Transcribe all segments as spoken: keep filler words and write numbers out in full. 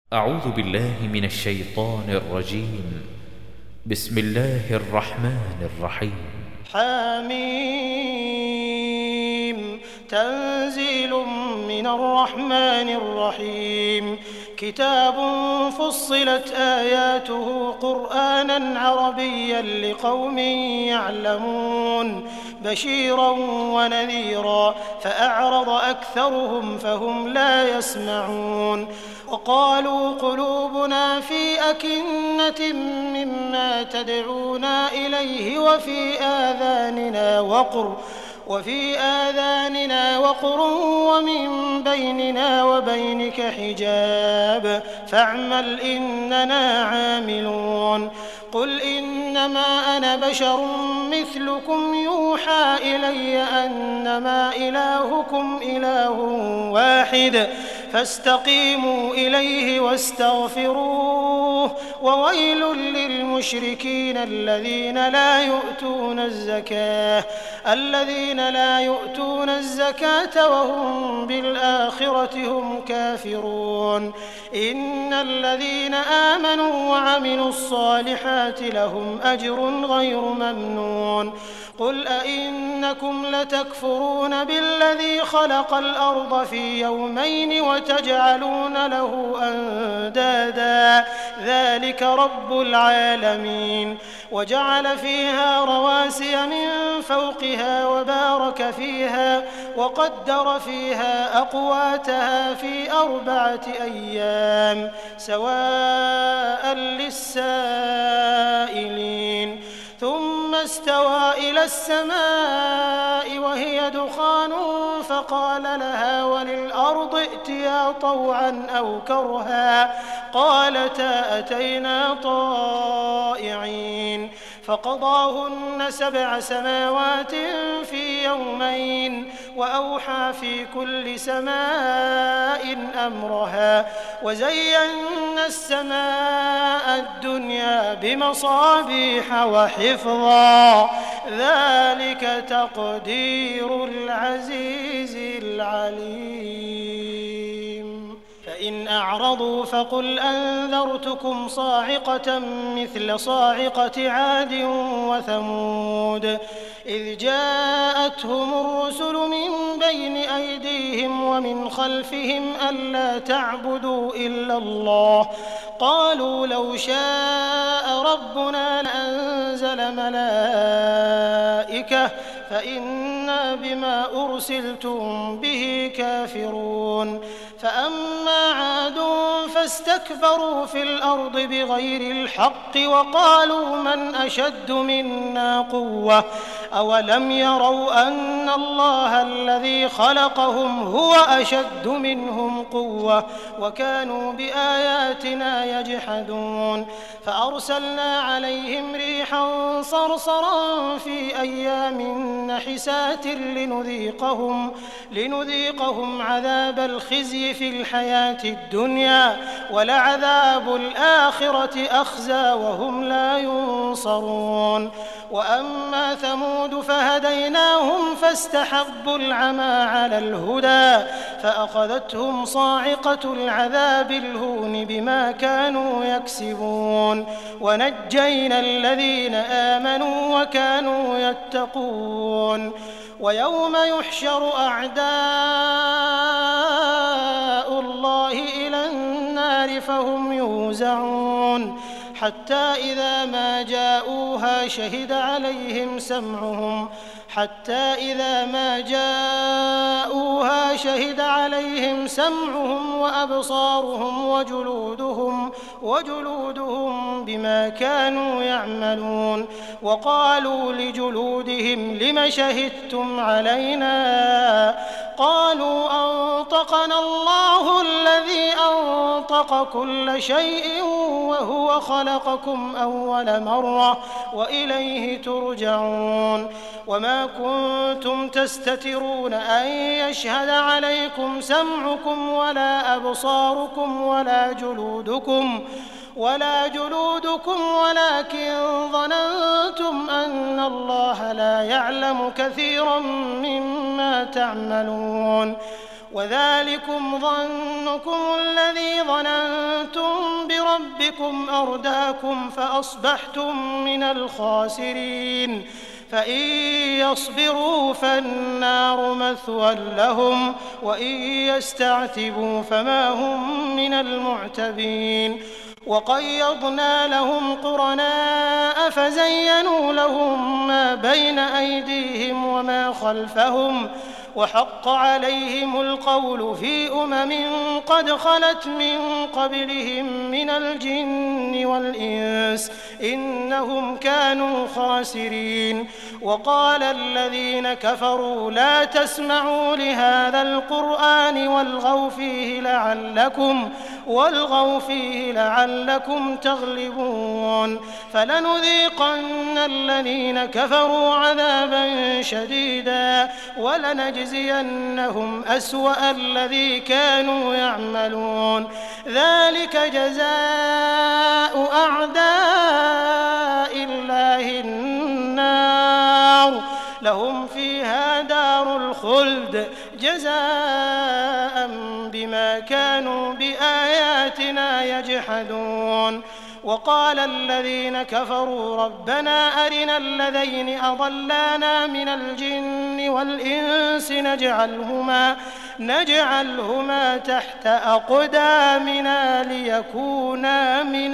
أعوذ بالله من الشيطان الرجيم. بسم الله الرحمن الرحيم. حميم. تنزيل من الرحمن الرحيم. كتاب فصلت آياته قرآنا عربيا لقوم يعلمون بشيرا ونذيرا فأعرض أكثرهم فهم لا يسمعون. وقالوا قلوبنا في أكنة مما تدعونا إليه وفي آذاننا وقر وفي آذاننا وقر ومن بيننا وبينك حجاب فاعمل إننا عاملون. قل إنما أنا بشر مثلكم يوحى إلي أنما إلهكم إله واحد فاستقيموا إليه واستغفروه وويل للمشركين الذين لا يؤتون الزكاة الذين لا يؤتون الزكاة وهم بالآخرة هم كافرون. إن الذين آمنوا وعملوا الصالحات لهم أجر غير ممنون. قل أئنكم لتكفرون بالذي خلق الأرض في يومين وتجعلون له أندادا ذلك رب العالمين. وجعل فيها رواسي من فوقها وبارك فيها وقدر فيها أقواتها في أربعة أيام سواء للسائلين. ثم استوى إلى السماء وهي دخان فقال لها وللأرض ائتيا طوعا أو كرها قالتا أتينا طائعين. فقضاهن سبع سماوات في يومين وأوحى في كل سماء أمرها وزينا السماء الدنيا بمصابيح وحفظا ذلك تقدير العزيز العليم. فإن أعرضوا فقل أنذرتكم صاعقة مثل صاعقة عاد وثمود إذ جاءتهم الرسل من بين أيديهم ومن خلفهم ألا تعبدوا إلا الله قالوا لو شاء ربنا لأنزل ملائكة فإنا بما أرسلتم به كافرون. فأما عاد فاستكبروا في الأرض بغير الحق وقالوا من أشد منا قوة أولم يروا أن الله الذي خلقهم هو أشد منهم قوة وكانوا بآياتنا يجحدون. فأرسلنا عليهم ريحا صرصرا في أيام نحسات لنذيقهم, لنذيقهم عذاب الخزي في الحياة الدنيا ولعذاب الآخرة أخزى وهم لا ينصرون. وأما ثمود فهديناهم فاستحبوا العمى على الهدى فأخذتهم صاعقة العذاب الهون بما كانوا يكسبون. ونجينا الذين آمنوا وكانوا يتقون. ويوم يحشر أعداء الله إلى النار فهم يوزعون حتى إذا ما جاءوها شهد عليهم سمعهم حتى إذا ما جاءوها شهد عليهم سمعهم وأبصارهم وجلودهم وجلودهم بما كانوا يعملون. وقالوا لجلودهم لم شهدتم علينا قالوا أنطقنا الله الذي أنطق كل شيء وهو خلقكم أول مرة وإليه ترجعون. وما كنتم تستترون أن يشهد عليكم سمعكم ولا أبصاركم ولا جلودكم ولا جلودكم ولكن ظننتم أن الله لا يعلم كثيرا مما تعملون. وذلكم ظنكم الذي ظننتم بربكم أرداكم فأصبحتم من الخاسرين فإن يصبروا فالنار مثوى لهم وإن يستعتبوا فما هم من المعتبين وقيضنا لهم قرناء فزينوا لهم ما بين أيديهم وما خلفهم وحق عليهم القول في أمم قد خلت من قبلهم من الجن والإنس إنهم كانوا خاسرين وقال الذين كفروا لا تسمعوا لهذا القرآن والغوا فيه لعلكم والغوا فيه لعلكم تغلبون فلنذيقن الذين كفروا عذابا شديدا ولنجزينهم أسوأ الذي كانوا يعملون ذلك جزاء أعداء الله النار لهم فيها دار الخلد جزاء بما كانوا بآياتنا يجحدون وقال الذين كفروا ربنا أرنا الذين أضلانا من الجن والإنس نجعلهما, نجعلهما تحت أقدامنا ليكونا من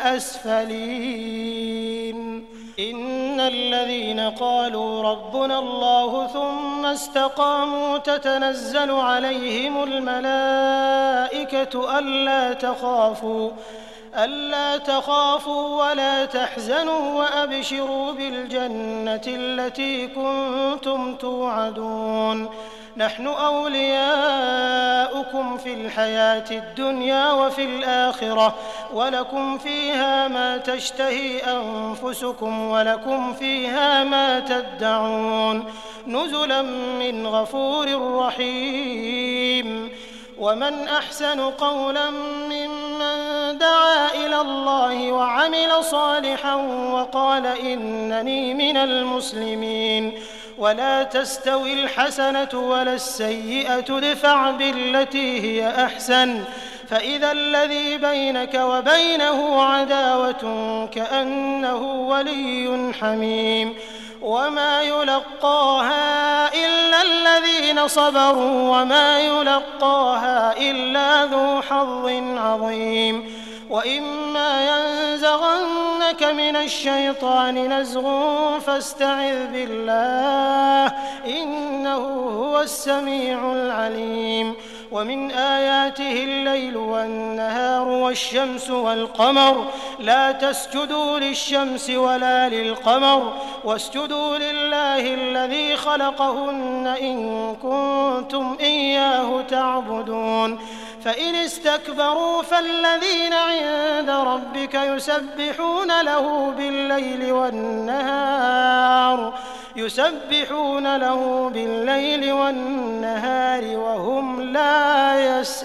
الأسفلين إن الذين قالوا ربنا الله ثم استقاموا تتنزل عليهم الملائكة ألا تخافوا ألا تخافوا ولا تحزنوا وأبشروا بالجنة التي كنتم توعدون نحن أولياؤكم في الحياة الدنيا وفي الآخرة ولكم فيها ما تشتهي أنفسكم ولكم فيها ما تدعون نزلا من غفور رحيم ومن أحسن قولا ممن دعا إلى الله وعمل صالحا وقال إنني من المسلمين ولا تستوي الحسنة ولا السيئة ادفع بالتي هي أحسن فإذا الذي بينك وبينه عداوة كأنه ولي حميم وما يلقاها إلا الذين صبروا وما يلقاها إلا ذو حظ عظيم وإما ينزغنك من الشيطان نزغ فاستعذ بالله إنه هو السميع العليم ومن آياته الليل والنهار والشمس والقمر لا تسجدوا للشمس ولا للقمر واسجدوا لله الذي خلقهن إن كنتم إياه تعبدون فإن استكبروا فالذين عند ربك يسبحون له بالليل والنهار يسبحون له بالليل والنهار وهم لا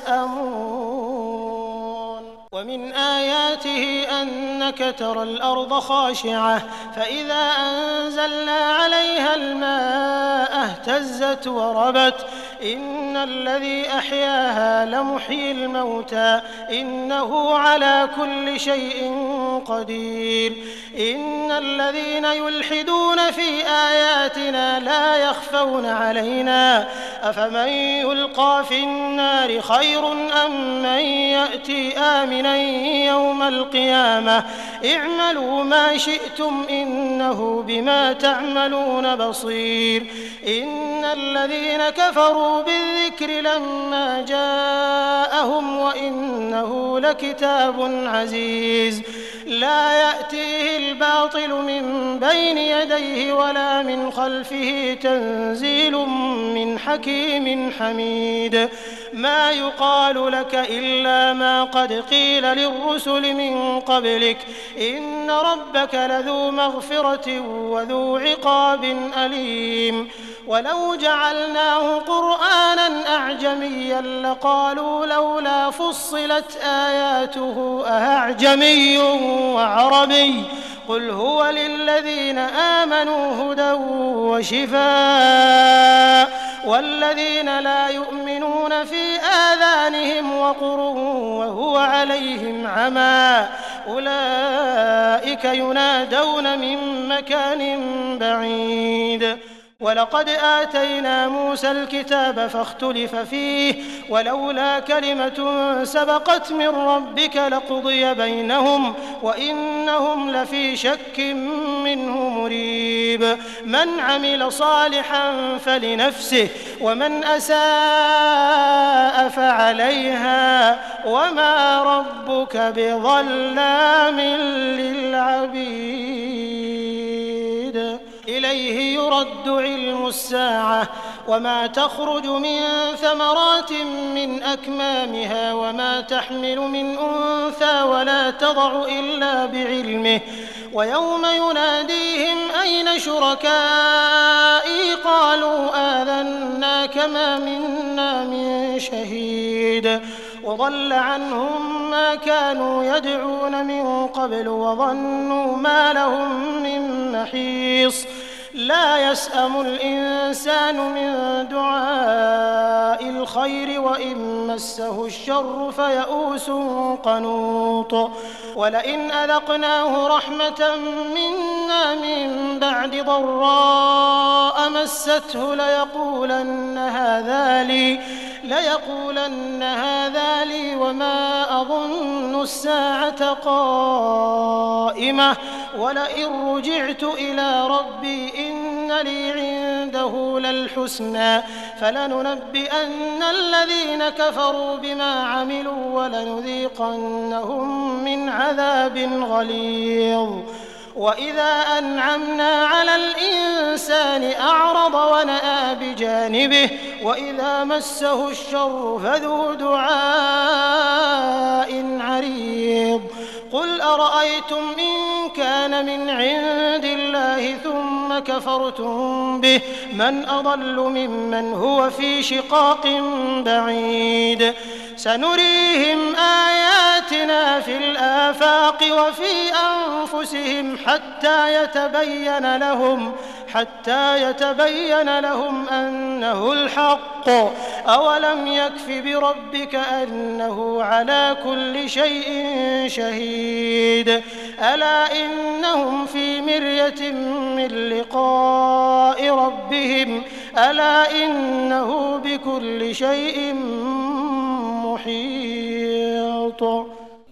يسأمون ومن آياته أنك ترى الأرض خاشعة فإذا أنزلنا عليها الماء اهتزت وربت إن الذي أحياها لمحيي الموتى إنه على كل شيء قدير إن الذين يلحدون في آياتنا لا يخفون علينا أفمن يلقى في النار خير أم من يأتي آمنا يوم القيامة اعملوا ما شئتم إنه بما تعملون بصير إن الذين كفروا بالذكر لما جاءهم وإنه لكتاب عزيز لا يأتيه الباطل من بين يديه ولا من خلفه تنزيل من حكيم حميد ما يقال لك إلا ما قد قيل للرسل من قبلك إن ربك لذو مغفرة وذو عقاب أليم ولو جعلناه قرآنا أعجميا لقالوا لولا فصلت آياته أأعجمي وعربي قل هو للذين آمنوا هدى وشفاء والذين لا يؤمنون في آذانهم وقر وهو عليهم عمى أولئك ينادون من مكان بعيد ولقد آتينا موسى الكتاب فاختلف فيه ولولا كلمة سبقت من ربك لقضي بينهم وإنهم لفي شك منه مريب من عمل صالحا فلنفسه ومن أساء فعليها وما ربك بظلام للعبيد إليه يرد علم الساعة وما تخرج من ثمرات من أكمامها وما تحمل من أنثى ولا تضع إلا بعلمه ويوم يناديهم أين شركائي قالوا آذناك ما منا من شهيد وضل عنهم ما كانوا يدعون من قبل وظنوا ما لهم من محيص لا يسأم الإنسان من دعاء الخير وإن مسه الشر فيئوس قنوط ولئن أذقناه رحمة منا من بعد ضراء مسته ليقولن هذا لي ليقولن هذا لي وما أظن الساعة قائمة ولئن رجعت إلى ربي إن لي عنده للحسنى فلننبئن الذين كفروا بما عملوا ولنذيقنهم من عذاب غليظ وإذا أنعمنا على الإنسان أعرض ونأى بجانبه وإذا مسه الشر فذو دعاء عريض قل أرأيتم إن كان من عند الله ثم كفرتم به من أضل ممن هو في شقاق بعيد سنريهم آياتنا في الآفاق وفي أنفسهم حتى يتبين لهم حتى يتبين لهم أنه الحق أولم يكف بربك أنه على كل شيء شهيد ألا إنهم في مرية من لقاء ربهم ألا إنه بكل شيء محيط